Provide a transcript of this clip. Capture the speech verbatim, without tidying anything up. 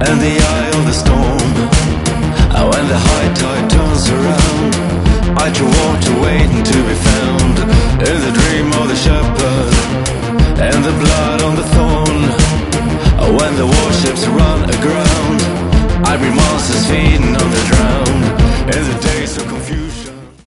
and the eye of the storm. And when the high tide turns around, I draw water waiting to be found. In the dream of the shepherd and the blood on the thorn. When the warships run aground, I bring monsters feeding on the drowned. In the days of confusion.